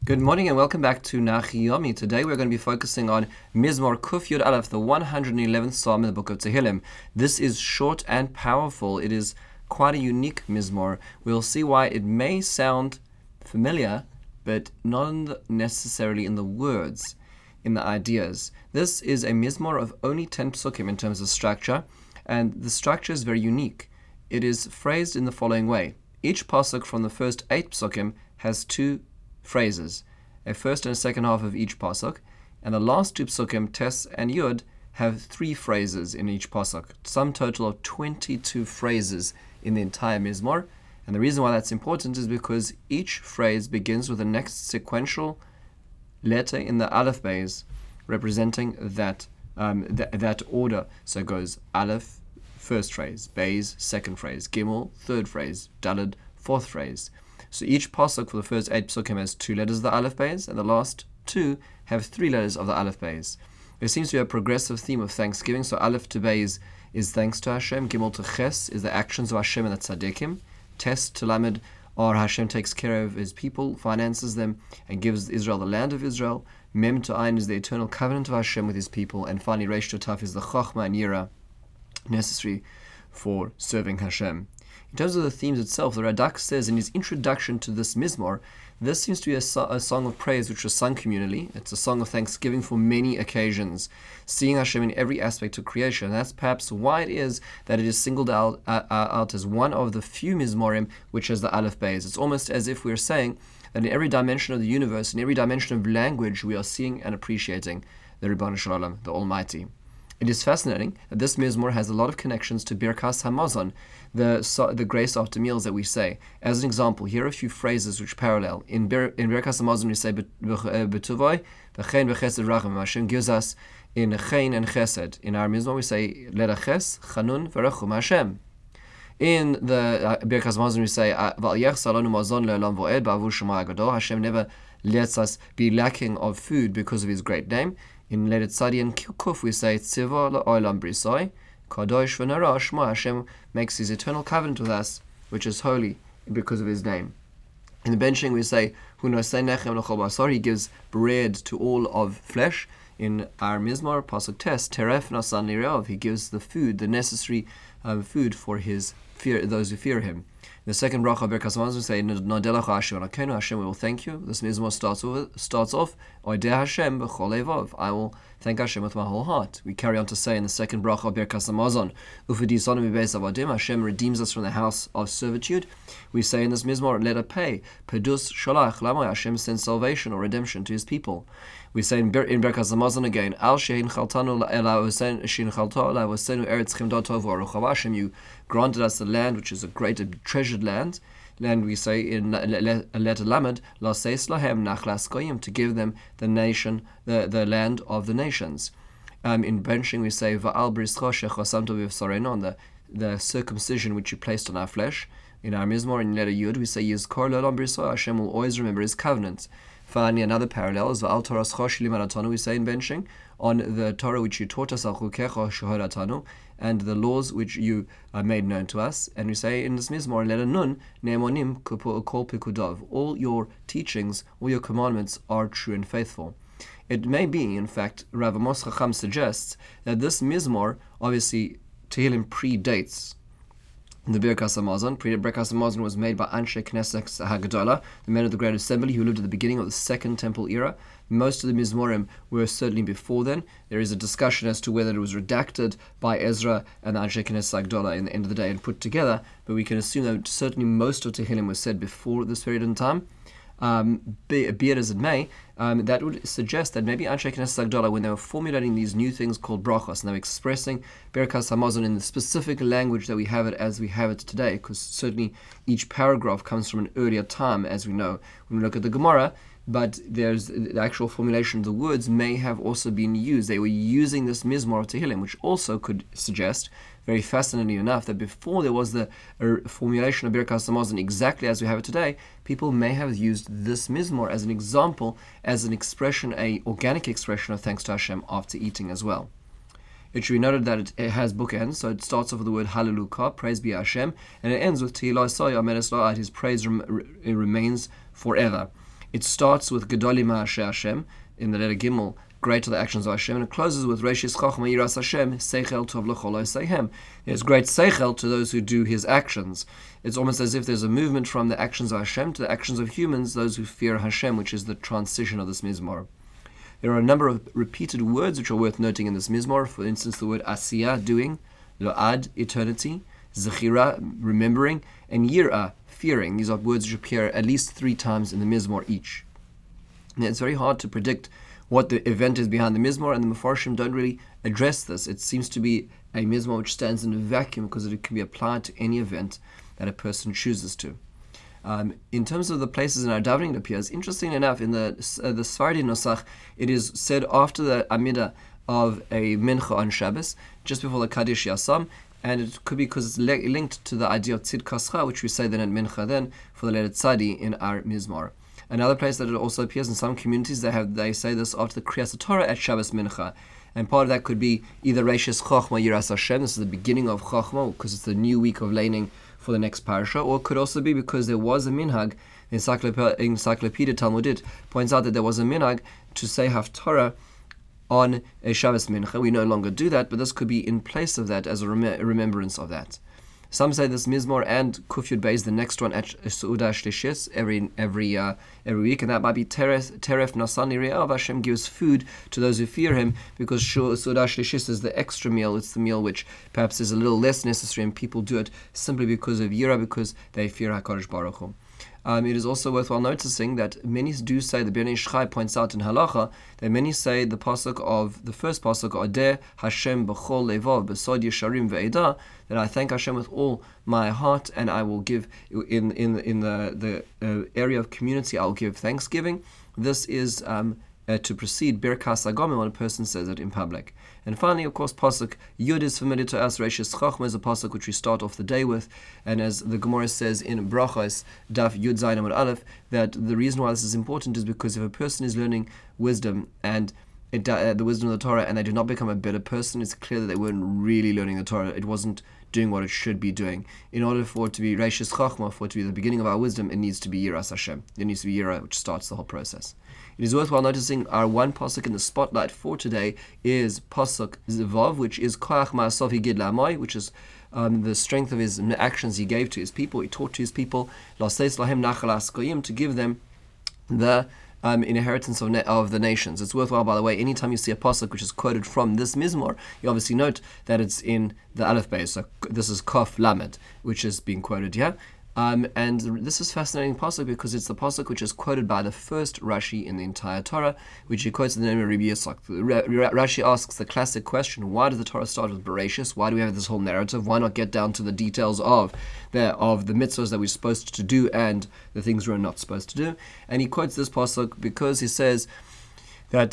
Good morning and welcome back to Nachiyomi. Today we're going to be focusing on Mizmor Kuf Yud Aleph, the 111th Psalm in the book of Tehillim. This is short and powerful. It is quite a unique Mizmor. We'll see why it may sound familiar, but not necessarily in the words, in the ideas. This is a Mizmor of only 10 psukim in terms of structure, and the structure is very unique. It is phrased in the following way. Each pasuk from the first 8 psukim has 2 phrases, a first and a second half of each pasuk, and the last 2 psukim, Tes and Yud, have 3 phrases in each pasuk, sum total of 22 phrases in the entire Mizmor. And the reason why that's important is because each phrase begins with the next sequential letter in the Aleph Beis, representing that order. So it goes Aleph, first phrase, Beis, second phrase, Gimel, third phrase, Daled, fourth phrase. So each pasuk for the first 8 psukim has 2 letters of the Aleph Beis, and the last 2 have 3 letters of the Aleph Beis. There seems to be a progressive theme of thanksgiving. So Aleph to Beis is thanks to Hashem. Gimel to Ches is the actions of Hashem and the tzaddikim. Tes to Lamed are Hashem takes care of His people, finances them, and gives Israel the land of Israel. Mem to Ayin is the eternal covenant of Hashem with His people. And finally, Reish to Taf is the Chochmah and Yira necessary for serving Hashem. In terms of the themes itself, the Radak says in his introduction to this Mizmor, this seems to be a song of praise which was sung communally. It's a song of thanksgiving for many occasions, seeing Hashem in every aspect of creation. And that's perhaps why it is that it is singled out as one of the few Mizmorim which has the Aleph Beis. It's almost as if we're saying that in every dimension of the universe, in every dimension of language, we are seeing and appreciating the Ribbon Shalom, the Almighty. It is fascinating that this Mizmor has a lot of connections to Birkas Hamazon, the grace after meals that we say. As an example, here are a few phrases which parallel. In Birkas Hamazon we say B'tuvoi, V'chein v'chesed rachem. Hashem gives us in Chein and Chesed. In our Mizmor we say Ledaches, Chanun v'rachum Hashem. In the Birkas Hamazon we say V'al salonu mazon le'olam vo'ed ba'avur Shema Gadol. Hashem never lets us be lacking of food because of His great name. In Ledet Tzadi and Kuf we say Tziva la'olam brisoi, Kadosh v'nara Shema. Hashem makes His eternal covenant with us, which is holy because of His name. In the benching we say Hu nosei nechem l'chol basar. He gives bread to all of flesh. In our Mizmor pasuk Tes, Teref nasan li'reov. He gives the food, the necessary food for His fear, those who fear Him. In the second bracha Birkas Hamazon we say Nodelach Hashem Elokeinu. Hashem, we will thank you. This Mizmor starts off Oideh Hashem b'chol levav. I will thank Hashem with my whole heart. We carry on to say in the second bracha Birkas Hamazon Ufedisonu mibeis avadim. Hashem redeems us from the house of servitude. We say in this Mizmor Let it pay Pedus Shalach Lamai. Hashem sends salvation or redemption to His people. We say in Birkas Hamazon again Al shein chaltanu ela usen shin chalto ela usenu eretz chimdot tovu aruchav. Hashem, you granted us the land which is a great treasured land. And we say in letter Lamed, Laseis lahem nachlas goyim, to give them the nation, the land of the nations. In benching we say Va'al brischo shechosamto v'v'soreno, on the circumcision which you placed on our flesh. In our Mizmor, in letter Yud, we say Yizkor le'olam brischo. Hashem will always remember His covenant. Finally, another parallel is Va'al Torah schosh limaratanu, we say in benching, on the Torah which you taught us, Al chukecha shohoratanu, and the laws which you made known to us. And we say in this Mizmor, in letter Nun, Ne'emonim kol pikudov. All your teachings, all your commandments are true and faithful. It may be, in fact, Rav Amos Chacham suggests that this Mizmor, obviously, Tehillim predates the Birkas Hamazon. Birkas Hamazon was made by Anshe Knesset HaGadola, the men of the Great Assembly who lived at the beginning of the Second Temple era. Most of the Mizmorim were certainly before then. There is a discussion as to whether it was redacted by Ezra and the Anshe Knesset HaGadola in the end of the day and put together, but we can assume that certainly most of Tehillim was said before this period in time. Be it as it may, that would suggest that maybe Anshe Knesset HaGadola, when they were formulating these new things called brachos, and they were expressing Birkas Hamazon in the specific language that we have it as we have it today, because certainly each paragraph comes from an earlier time, as we know when we look at the Gemara, but there's the actual formulation of the words may have also been used. They were using this Mizmor of Tehillim, which also could suggest, very fascinatingly enough, that before there was the formulation of Birkas Hamazon exactly as we have it today, people may have used this Mizmor as an example, as an expression, a organic expression of thanks to Hashem after eating as well. It should be noted that it has bookends, so it starts off with the word Hallelujah, praise be Hashem, and it ends with Tehillah Soya Meres La'ad, His praise remains forever. It starts with Gedolim Ma'aseh Hashem in the letter Gimel, great are the actions of Hashem, and it closes with Reishis Chochma Yiras Hashem, Seichel Tov L'chol Osehem. There's great Seichel to those who do His actions. It's almost as if there's a movement from the actions of Hashem to the actions of humans, those who fear Hashem, which is the transition of this Mizmor. There are a number of repeated words which are worth noting in this Mizmor. For instance, the word Asiyah, doing, Lo'ad, eternity, Zechira, remembering, and Yir'ah, fearing. These are words which appear at least 3 times in the Mizmor each. Now, it's very hard to predict what the event is behind the Mizmor, and the Mefarshim don't really address this. It seems to be a Mizmor which stands in a vacuum because it can be applied to any event that a person chooses to. In terms of the places in our davening, it appears, interestingly enough, in the Sfardi Nosach, it is said after the Amidah of a Mincha on Shabbos, just before the Kaddish Yasam, and it could be because it's linked to the idea of Tzidkascha, which we say then at Mincha then, for the letter Tzadi in our Mizmor. Another place that it also appears in some communities, they say this after the Kriyas Torah at Shabbos Mincha. And part of that could be either Reishis Chochma Yiras Hashem, this is the beginning of Chochma, because it's the new week of laning for the next parasha, or it could also be because there was a minhag, Encyclopedia Talmudit points out that there was a minhag to say Haftarah on a Shabbos Mincha. We no longer do that, but this could be in place of that as a remembrance of that. Some say this Mizmor and Kuf Yud Beis, the next one at Seudah Shlishis, every week, and that might be Teref Nasan Yire'ah. Hashem gives food to those who fear Him, because Seudah Shlishis is the extra meal. It's the meal which perhaps is a little less necessary, and people do it simply because of Yirah, because they fear HaKadosh Baruch Hu. It is also worthwhile noticing that many do say, the Bnei Ish Chai points out in Halacha, that many say the pasuk of the first pasuk, Odeh Hashem b'chol levav b'sod yesharim ve'edah, that I thank Hashem with all my heart, and I will give in the area of community, I will give thanksgiving. This is to precede Birkas Agomim when a person says it in public. And finally, of course, pasuk Yud is familiar to us. Reishis Chochma is a pasuk which we start off the day with, and as the Gemara says in Brachos Daf Yud Zayin Amud Aleph, that the reason why this is important is because if a person is learning wisdom and the wisdom of the Torah, and they do not become a better person, it's clear that they weren't really learning the Torah. It wasn't doing what it should be doing. In order for it to be Reishis Chochma, for it to be the beginning of our wisdom, it needs to be Yiras Hashem. It needs to be Yirah, which starts the whole process. It is worthwhile noticing our one pasuk in the spotlight for today is pasuk Vav, which is Koach Ma'asov Higid La'amai, which is the strength of his actions he gave to his people. He taught to his people Laseis Lahem Nachal Askoyim, to give them the inheritance of the nations. It's worthwhile, by the way, anytime you see a pasuk which is quoted from this Mizmor, you obviously note that it's in the Aleph Beis. So this is Kof Lamed, which is being quoted here. And this is fascinating pasuk because it's the pasuk which is quoted by the first Rashi in the entire Torah, which he quotes in the name of Rabbi Yitzchak. Rashi asks the classic question: why does the Torah start with Bereshis? Why do we have this whole narrative? Why not get down to the details of the mitzvahs that we're supposed to do and the things we're not supposed to do? And he quotes this pasuk because he says that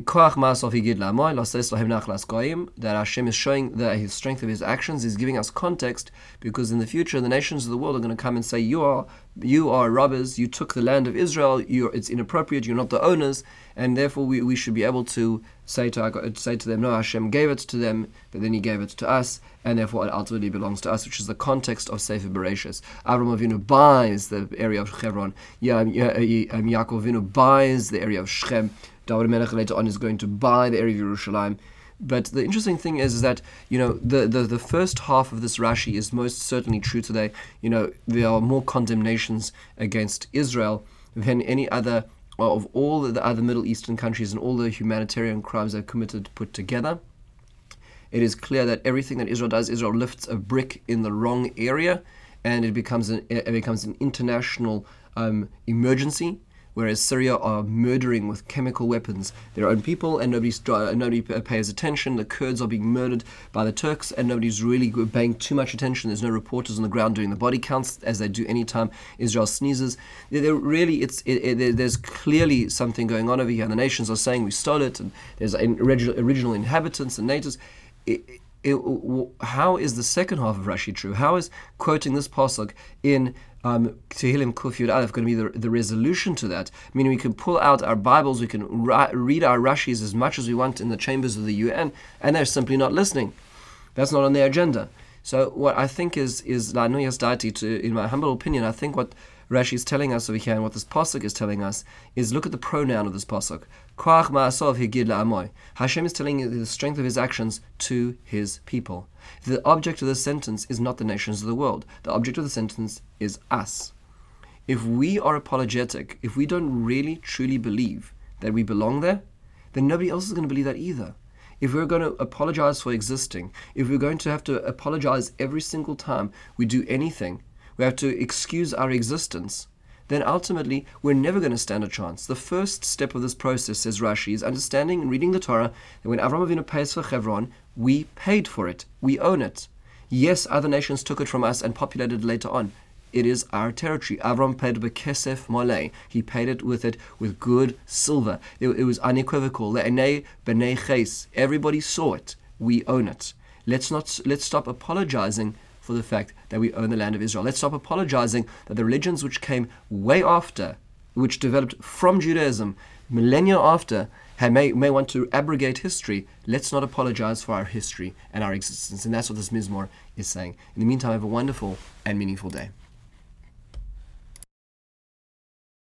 that Hashem is showing His strength of His actions. He's giving us context because in the future the nations of the world are going to come and say, you are robbers, you took the land of Israel, it's inappropriate, you're not the owners, and therefore we should be able to say to them, no, Hashem gave it to them, but then He gave it to us, and therefore it ultimately belongs to us, which is the context of Sefer Bereshis. Avraham Avinu buys the area of Hebron, Yaakov Avinu buys the area of Shechem, David Melech later on is going to buy the area of Yerushalayim. But the interesting thing is that, the first half of this Rashi is most certainly true today. There are more condemnations against Israel than any other of all the other Middle Eastern countries and all the humanitarian crimes they've committed put together. It is clear that everything that Israel does, Israel lifts a brick in the wrong area, and it becomes an international emergency. Whereas Syria are murdering with chemical weapons their own people, and nobody pays attention. The Kurds are being murdered by the Turks, and nobody's really paying too much attention. There's no reporters on the ground doing the body counts as they do anytime Israel sneezes. There's clearly something going on over here. And the nations are saying we stole it, and there's original inhabitants and natives. How is the second half of Rashi true? How is quoting this pasuk in Tehillim Kuf Yud Aleph going to be the resolution to that? Meaning we can pull out our Bibles, we can read our Rashis as much as we want in the chambers of the UN, and they're simply not listening. That's not on their agenda. So what I think is La'anuyas Dati, in my humble opinion, I think what Rashi is telling us over here, and what this pasuk is telling us, is look at the pronoun of this pasuk. Koach ma'asov higid la'amoy. Hashem is telling the strength of his actions to his people. The object of this sentence is not the nations of the world. The object of the sentence is us. If we are apologetic, if we don't really truly believe that we belong there, then nobody else is going to believe that either. If we're going to apologize for existing, if we're going to have to apologize every single time we do anything, we have to excuse our existence, then ultimately we're never going to stand a chance. The first step of this process, says Rashi, is understanding and reading the Torah that when Avraham Avinu pays for Hebron, we paid for it. We own it. Yes, other nations took it from us and populated it later on. It is our territory. Avram paid bekesef molei. He paid it with good silver. It was unequivocal. Le'enei b'nei ches. Everybody saw it. We own it. Let's stop apologizing for the fact that we own the land of Israel. Let's stop apologizing that the religions which came way after, which developed from Judaism, millennia after, may want to abrogate history. Let's not apologize for our history and our existence. And that's what this Mizmor is saying. In the meantime, have a wonderful and meaningful day.